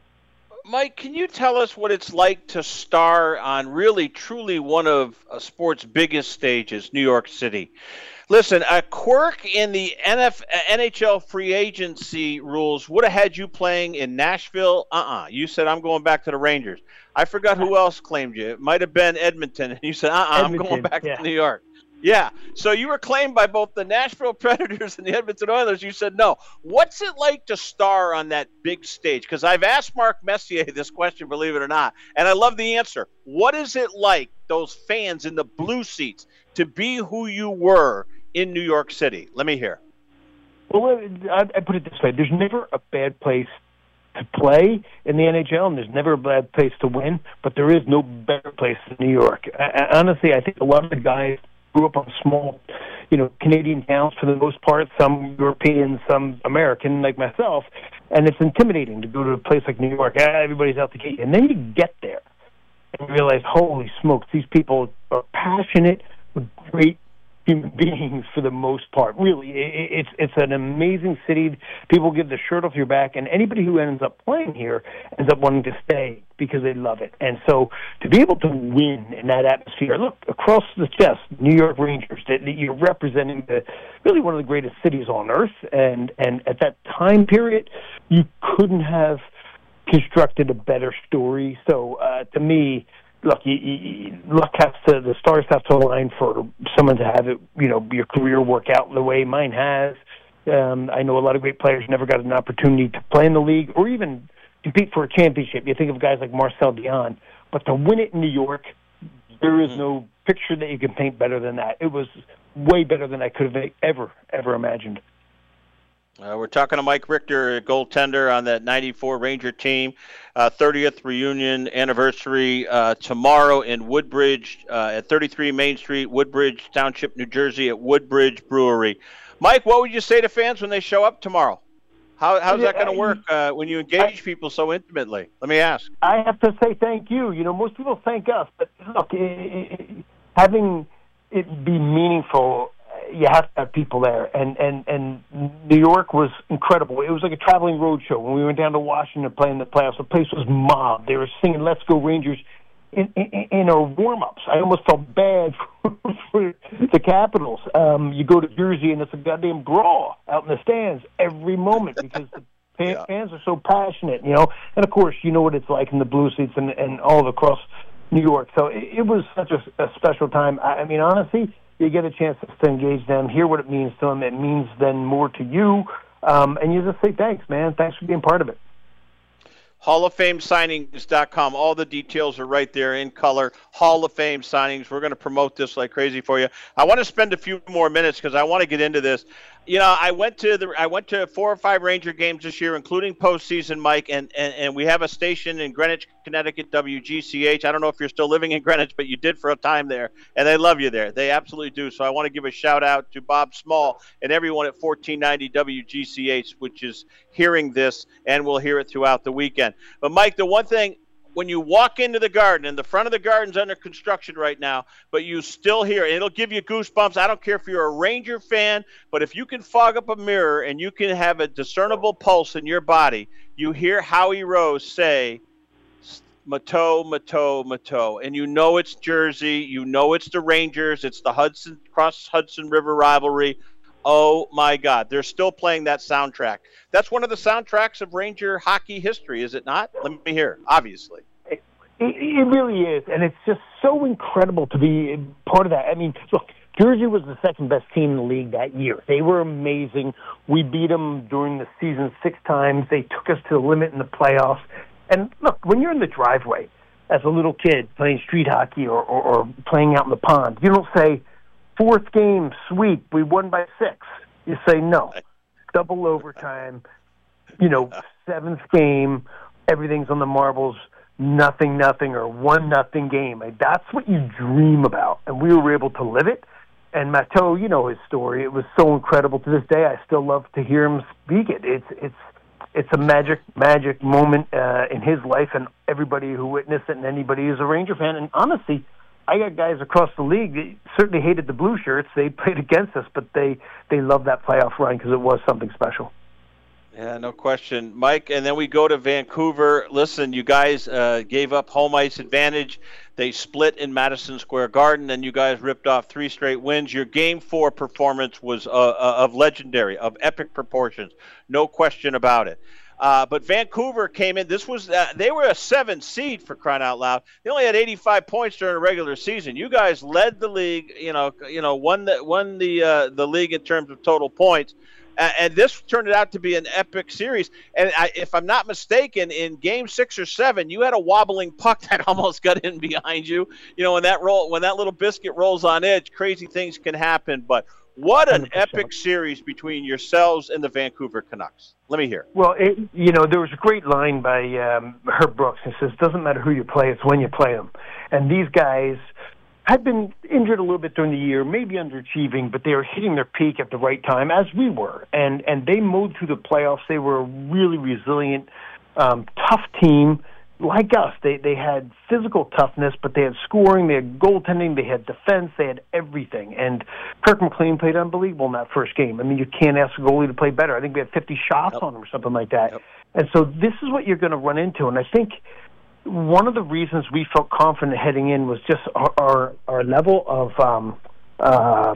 Mike, can you tell us what it's like to star on really, truly one of uh, sports' biggest stages, New York City? Listen, a quirk in the N F, N H L free agency rules would have had you playing in Nashville. Uh-uh. You said, I'm going back to the Rangers. I forgot who else claimed you. It might have been Edmonton. And you said, uh-uh, Edmonton, I'm going back yeah. to New York. Yeah, so you were claimed by both the Nashville Predators and the Edmonton Oilers. You said no. What's it like to star on that big stage? Because I've asked Mark Messier this question, believe it or not, and I love the answer. What is it like, those fans in the blue seats, to be who you were in New York City? Let me hear. Well, I, I put it this way. There's never a bad place to play in the N H L, and there's never a bad place to win, but there is no better place than New York. I, I, honestly, I think a lot of the guys grew up on small, you know, Canadian towns for the most part, some European, some American, like myself, and it's intimidating to go to a place like New York. Ah, everybody's out to get you. And then you get there and you realize, holy smokes, these people are passionate, great human beings for the most part. Really, it's it's an amazing city. People give the shirt off your back, and anybody who ends up playing here ends up wanting to stay because they love it. And so to be able to win in that atmosphere, look, across the chest, New York Rangers, that you're representing the really one of the greatest cities on earth, and, and at that time period, you couldn't have constructed a better story. So uh, to me, look, you, you, luck has to, the stars have to align for someone to have it, you know, your career work out the way mine has. Um, I know a lot of great players never got an opportunity to play in the league or even compete for a championship. You think of guys like Marcel Dion, but to win it in New York, there is no picture that you can paint better than that. It was way better than I could have ever, ever imagined. Uh, we're talking to Mike Richter, a goaltender on that ninety-four Ranger team. Uh, thirtieth reunion anniversary uh, tomorrow in Woodbridge uh, at thirty-three Main Street, Woodbridge Township, New Jersey, at Woodbridge Brewery. Mike, what would you say to fans when they show up tomorrow? How, how's that going to work uh, when you engage I, people so intimately? Let me ask. I have to say thank you. You know, most people thank us, but look, it, it, having it be meaningful, you have to have people there, and, and, and New York was incredible. It was like a traveling road show. When we went down to Washington playing the playoffs, the place was mobbed. They were singing "Let's Go Rangers" in, in, in our warm-ups. I almost felt bad for, for the Capitals. Um, you go to Jersey, and it's a goddamn brawl out in the stands every moment because the fans, yeah. fans are so passionate, you know. And, of course, you know what it's like in the blue seats and, and all across New York. So it, it was such a, a special time. I, I mean, honestly, you get a chance to engage them, hear what it means to them. It means then more to you. Um, and you just say, thanks, man. Thanks for being part of it. Hall of Fame Signings dot com. All the details are right there in color. Hall of Fame Signings. We're going to promote this like crazy for you. I want to spend a few more minutes because I want to get into this. You know, I went to the I went to four or five Ranger games this year, including postseason, Mike, and, and, and we have a station in Greenwich, Connecticut, W G C H. I don't know if you're still living in Greenwich, but you did for a time there, and they love you there. They absolutely do. So I want to give a shout out to Bob Small and everyone at fourteen ninety W G C H, which is hearing this, and we'll hear it throughout the weekend. But Mike, the one thing, when you walk into the garden, and the front of the garden's under construction right now, but you still hear it. It'll give you goosebumps. I don't care if you're a Ranger fan, but if you can fog up a mirror and you can have a discernible pulse in your body, you hear Howie Rose say, Mateau, Mateau, Mateau. And you know it's Jersey. You know it's the Rangers. It's the Hudson Cross Hudson River rivalry. Oh, my God. They're still playing that soundtrack. That's one of the soundtracks of Ranger hockey history, is it not? Let me hear, obviously. It, it, it really is, and it's just so incredible to be part of that. I mean, look, Jersey was the second-best team in the league that year. They were amazing. We beat them during the season six times. They took us to the limit in the playoffs. And, look, when you're in the driveway as a little kid playing street hockey or, or, or playing out in the pond, you don't say, fourth game, sweep, we won by six. You say, no, double overtime, you know, seventh game, everything's on the marbles, nothing, nothing, or one nothing game. Like, that's what you dream about, and we were able to live it. And Mateau, you know his story. It was so incredible. To this day, I still love to hear him speak it. It's it's it's a magic, magic moment uh, in his life, and everybody who witnessed it, and anybody who's a Ranger fan. And honestly, I got guys across the league that certainly hated the blue shirts. They played against us, but they, they loved that playoff run because it was something special. Yeah, no question. Mike, and then we go to Vancouver. Listen, you guys uh, gave up home ice advantage. They split in Madison Square Garden, and you guys ripped off three straight wins. Your Game four performance was uh, uh, of legendary, of epic proportions. No question about it. Uh, but Vancouver came in. This was uh, they were a seven seed, for crying out loud. They only had eighty-five points during the regular season. You guys led the league. You know, you know, won the won the uh, the league in terms of total points. Uh, and this turned out to be an epic series. And I, if I'm not mistaken, in Game six or seven, you had a wobbling puck that almost got in behind you. You know, when that roll, when that little biscuit rolls on edge, crazy things can happen. But what an one hundred percent epic series between yourselves and the Vancouver Canucks. Let me hear. Well, it, you know, there was a great line by um, Herb Brooks. It says, doesn't matter who you play, it's when you play them. And these guys had been injured a little bit during the year, maybe underachieving, but they were hitting their peak at the right time, as we were. And and they moved through the playoffs. They were a really resilient, um, tough team. Like us, they they had physical toughness, but they had scoring, they had goaltending, they had defense, they had everything. And Kirk McLean played unbelievable in that first game. I mean, you can't ask a goalie to play better. I think we had fifty shots yep. on him or something like that. Yep. And so this is what you're going to run into. And I think one of the reasons we felt confident heading in was just our our, our level of um, uh,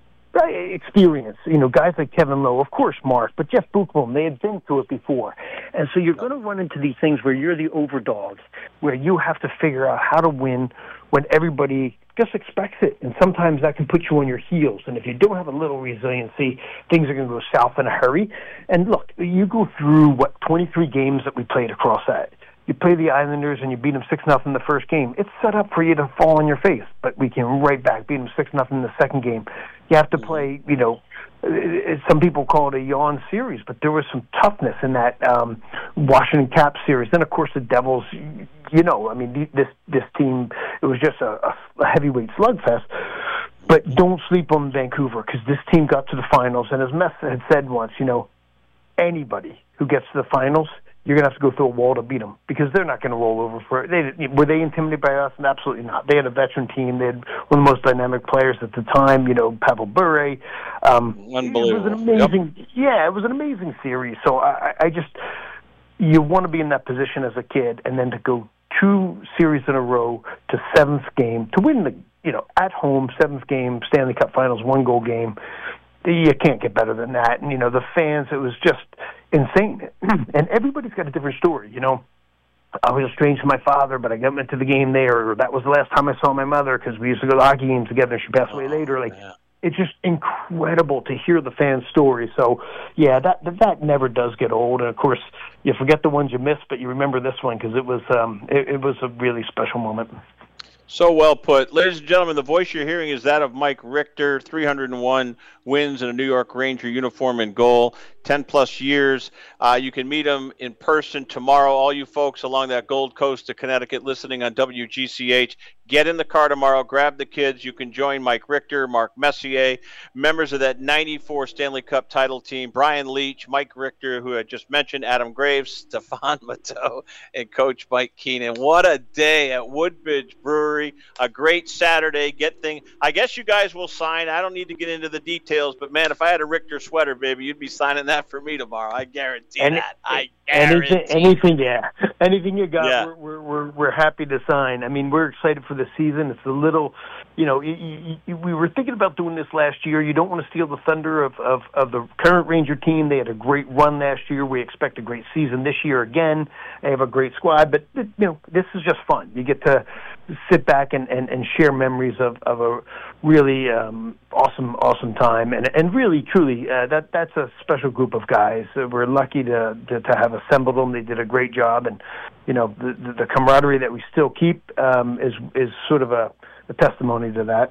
experience. You know, guys like Kevin Lowe, of course, Mark, but Jeff Buchholm, they had been through it before. And so you're going to run into these things where you're the overdog, where you have to figure out how to win when everybody just expects it. And sometimes that can put you on your heels. And if you don't have a little resiliency, things are going to go south in a hurry. And look, you go through, what, twenty-three games that we played across that. You play the Islanders and you beat them six nothing the first game. It's set up for you to fall on your face, but we came right back, beat them six nothing the second game. You have to play, you know, some people call it a yawn series, but there was some toughness in that um, Washington Caps series. Then, of course, the Devils, you know, I mean, this this team, it was just a, a heavyweight slugfest. But don't sleep on Vancouver, because this team got to the finals, and as Mess had said once, you know, anybody who gets to the finals, you're going to have to go through a wall to beat them, because they're not going to roll over for it. They, were they intimidated by us? Absolutely not. They had a veteran team. They had one of the most dynamic players at the time, you know, Pavel Bure. Um, Unbelievable. It was an amazing, yep. yeah, it was an amazing series. So I, I just, you want to be in that position as a kid, and then to go two series in a row to seventh game, to win the, you know, at home, seventh game, Stanley Cup Finals, one goal game. You can't get better than that. And, you know, the fans, it was just insane. And everybody's got a different story, you know. I was estranged from my father, but I got into the game there. Or that was the last time I saw my mother, because we used to go to hockey games together, and she passed away oh, later. Like, man. It's just incredible to hear the fans' stories. So, yeah, that that never does get old. And, of course, you forget the ones you miss, but you remember this one, because it was um, it, it was a really special moment. So well put. Ladies and gentlemen, the voice you're hearing is that of Mike Richter, three hundred one wins in a New York Ranger uniform and goal, ten plus years. Uh, you can meet him in person tomorrow. All you folks along that Gold Coast to Connecticut listening on W G C H, get in the car tomorrow, grab the kids. You can join Mike Richter, Mark Messier, members of that ninety-four Stanley Cup title team, Brian Leach, Mike Richter, who I just mentioned, Adam Graves, Stefan Matteau, and Coach Mike Keenan. What a day at Woodbridge Brewery. A great Saturday. Get thing. I guess you guys will sign. I don't need to get into the details, but man, if I had a Richter sweater, baby, you'd be signing that for me tomorrow. I guarantee Any, that. I guarantee. Anything, anything, yeah. Anything you got, yeah. we're, we're we're happy to sign. I mean, we're excited for the season. It's a little, you know, you, you, you, we were thinking about doing this last year. You don't want to steal the thunder of, of, of the current Ranger team. They had a great run last year. We expect a great season this year again. They have a great squad, but you know, this is just fun. You get to sit back and, and, and share memories of, of a really um, awesome, awesome time. And and really, truly, uh, that that's a special group of guys. Uh, we're lucky to, to to have assembled them. They did a great job. And, you know, the, the, the camaraderie that we still keep um, is, is sort of a, a testimony to that.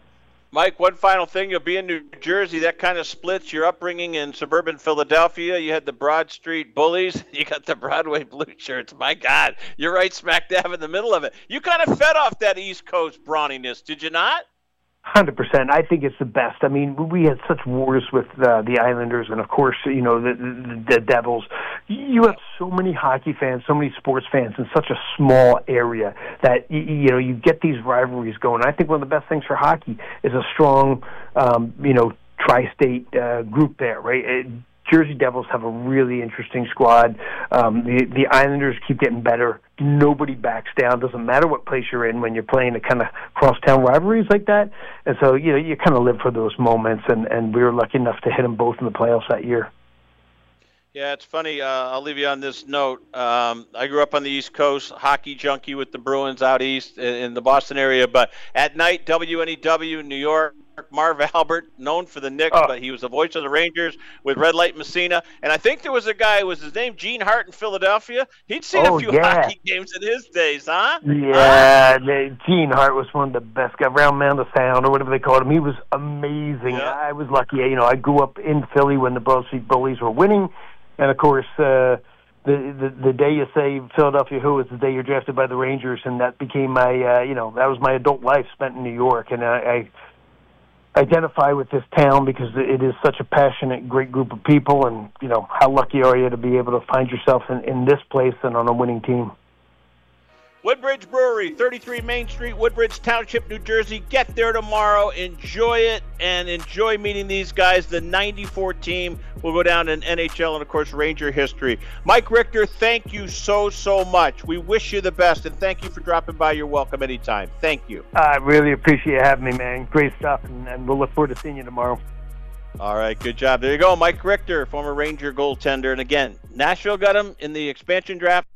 Mike, one final thing. You'll be in New Jersey. That kind of splits your upbringing in suburban Philadelphia. You had the Broad Street Bullies. You got the Broadway Blue Shirts. My God, you're right smack dab in the middle of it. You kind of fed off that East Coast brawniness, did you not? one hundred percent. I think it's the best. I mean, we had such wars with uh, the Islanders and, of course, you know, the, the, the Devils. You have so many hockey fans, so many sports fans in such a small area that, you, you know, you get these rivalries going. I think one of the best things for hockey is a strong, um, you know, tri-state uh, group there, right? It, Jersey Devils have a really interesting squad. Um, the the Islanders keep getting better. Nobody backs down. Doesn't matter what place you're in when you're playing a kind of crosstown rivalries like that. And so, you know, you kind of live for those moments. And, and we were lucky enough to hit them both in the playoffs that year. Yeah, it's funny. Uh, I'll leave you on this note. Um, I grew up on the East Coast, hockey junkie with the Bruins out east in, in the Boston area. But at night, W N E W, New York, Marv Albert, known for the Knicks, oh. but he was the voice of the Rangers with Red Light Messina. And I think there was a guy, was his name Gene Hart in Philadelphia? He'd seen oh, a few yeah. hockey games in his days, huh? Yeah, uh, Gene Hart was one of the best guys, Round Mound of Sound or whatever they called him. He was amazing. Yeah. I was lucky. You know, I grew up in Philly when the Broad Street Bullies were winning. And, of course, uh, the, the the day you say Philadelphia Who is the day you're drafted by the Rangers, and that became my uh, you know that was my adult life spent in New York, and I, I identify with this town because it is such a passionate, great group of people, and you know how lucky are you to be able to find yourself in, in this place and on a winning team. Woodbridge Brewery, thirty-three Main Street, Woodbridge Township, New Jersey. Get there tomorrow. Enjoy it and enjoy meeting these guys. The ninety-four team will go down in N H L and, of course, Ranger history. Mike Richter, thank you so, so much. We wish you the best, and thank you for dropping by. You're welcome anytime. Thank you. I really appreciate having me, man. Great stuff, and, and we'll look forward to seeing you tomorrow. All right, good job. There you go, Mike Richter, former Ranger goaltender. And, again, Nashville got him in the expansion draft.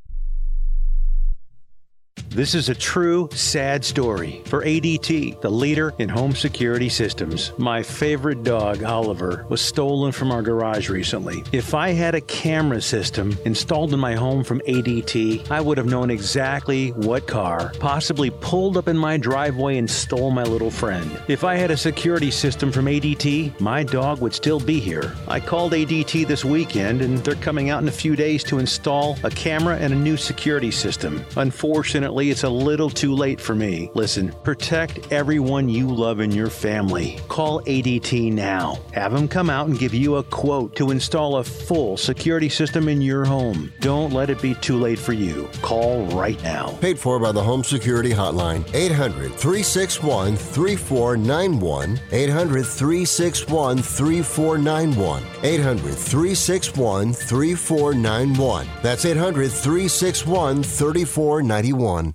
This is a true, sad story for A D T, the leader in home security systems. My favorite dog, Oliver, was stolen from our garage recently. If I had a camera system installed in my home from A D T, I would have known exactly what car possibly pulled up in my driveway and stole my little friend. If I had a security system from A D T, my dog would still be here. I called A D T this weekend, and they're coming out in a few days to install a camera and a new security system. Unfortunately, it's a little too late for me. Listen, protect everyone you love in your family. Call A D T now. Have them come out and give you a quote to install a full security system in your home. Don't let it be too late for you. Call right now. Paid for by the Home Security Hotline. eight hundred, three six one, three four nine one. eight hundred, three six one, three four nine one. eight hundred, three six one, three four nine one. That's eight hundred, three six one, three four nine one.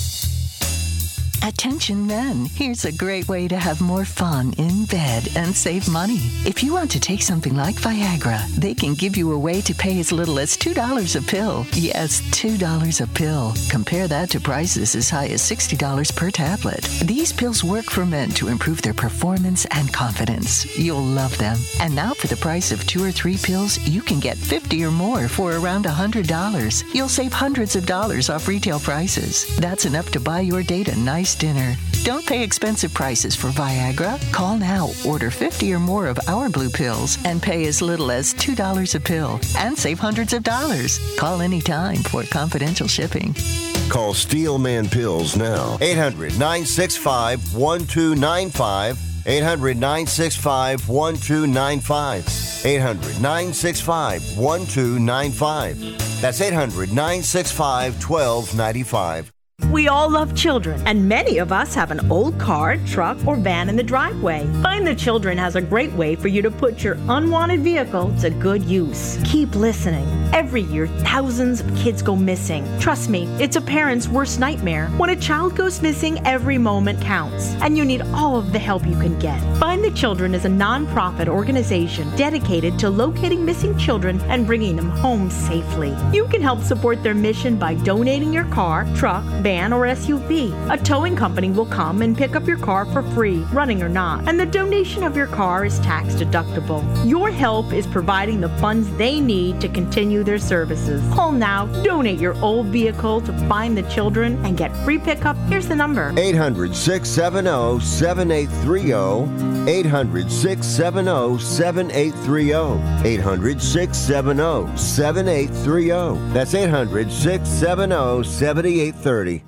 Attention men, here's a great way to have more fun in bed and save money. If you want to take something like Viagra, they can give you a way to pay as little as two dollars a pill. Yes, two dollars a pill. Compare that to prices as high as sixty dollars per tablet. These pills work for men to improve their performance and confidence. You'll love them. And now for the price of two or three pills, you can get fifty or more for around one hundred dollars. You'll save hundreds of dollars off retail prices. That's enough to buy your date a nice dinner. Don't pay expensive prices for Viagra. Call now, order fifty or more of our blue pills, and pay as little as two dollars a pill and save hundreds of dollars. Call anytime for confidential shipping. Call Steelman Pills now. eight hundred, nine six five, one two nine five. eight hundred, nine six five, one two nine five. eight hundred, nine six five, one two nine five. That's eight hundred, nine six five, one two nine five. We all love children, and many of us have an old car, truck, or van in the driveway. Find the Children has a great way for you to put your unwanted vehicle to good use. Keep listening. Every year, thousands of kids go missing. Trust me, it's a parent's worst nightmare. When a child goes missing, every moment counts, and you need all of the help you can get. Find the Children is a non-profit organization dedicated to locating missing children and bringing them home safely. You can help support their mission by donating your car, truck, van, or S U V. A towing company will come and pick up your car for free, running or not, and the donation of your car is tax deductible. Your help is providing the funds they need to continue their services. Call now, donate your old vehicle to Find the Children, and get free pickup. Here's the number. eight hundred, six seven zero, seven eight three zero. eight hundred, six seven zero, seven eight three zero. eight hundred, six seven zero, seven eight three zero. That's eight hundred, six seven zero, seven eight three zero.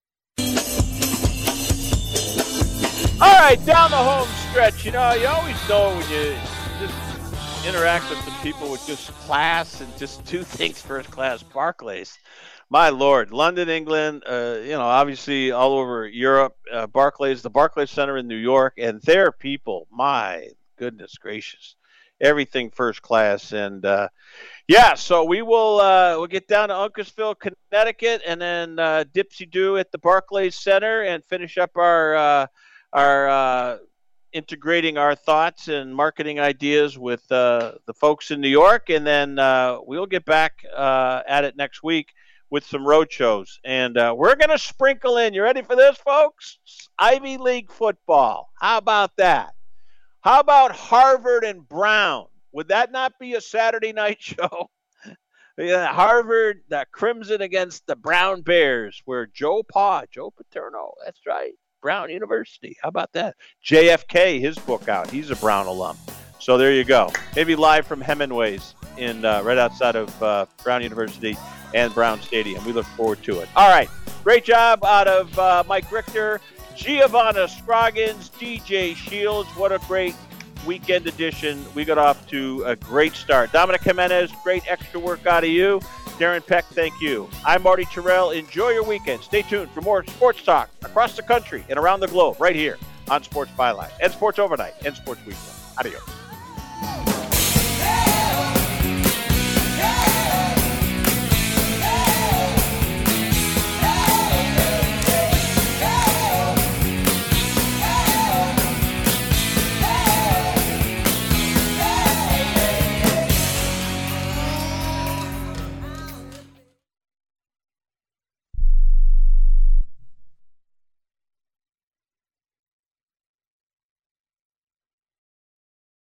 All right, down the home stretch. You know, you always know when you just interact with some people with just class and just do things first class. Barclays, my Lord, London, England, uh, you know, obviously all over Europe. Uh, Barclays, the Barclays Center in New York, and their people, my goodness gracious, everything first class. And uh, yeah, so we will uh, we'll get down to Uncasville, Connecticut, and then uh, dipsy-do at the Barclays Center and finish up our uh, our uh, integrating our thoughts and marketing ideas with uh, the folks in New York, and then uh, we'll get back uh, at it next week with some road shows. And uh, we're going to sprinkle in, you ready for this, folks? Ivy League football. How about that? How about Harvard and Brown? Would that not be a Saturday night show? Yeah, Harvard, the Crimson against the Brown Bears, where Joe Pa, Joe Paterno, that's right, Brown University. How about that? J F K, his book out. He's a Brown alum. So there you go. Maybe live from Hemingway's in uh, right outside of uh, Brown University and Brown Stadium. We look forward to it. All right. Great job out of uh, Mike Richter, Giovanna Scroggins, D J Shields. What a great weekend edition. We got off to a great start. Dominic Jimenez, great extra work out of you. Darren Peck, thank you. I'm Marty Terrell. Enjoy your weekend. Stay tuned for more sports talk across the country and around the globe right here on Sports Byline and Sports Overnight and Sports Weekend. Adios.